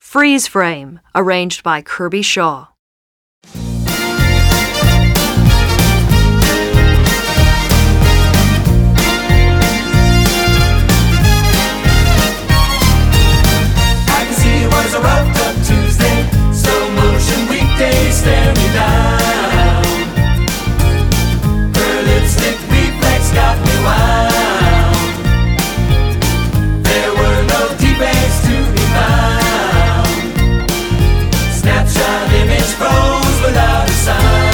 Freeze Frame, arranged by Kirby Shaw. I can see it was a roughed up Tuesday, slow motion weekday, stare me down. Her lipstick reflex got me wound. There were no defects to be found. Snapshot image froze without a sound.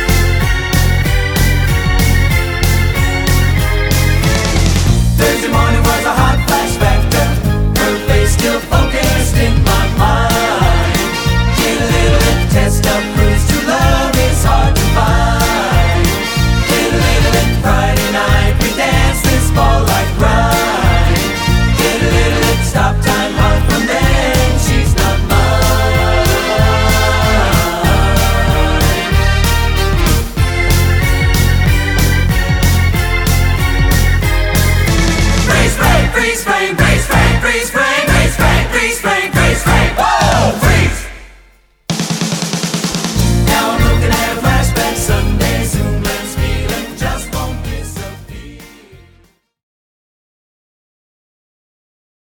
Thursday morning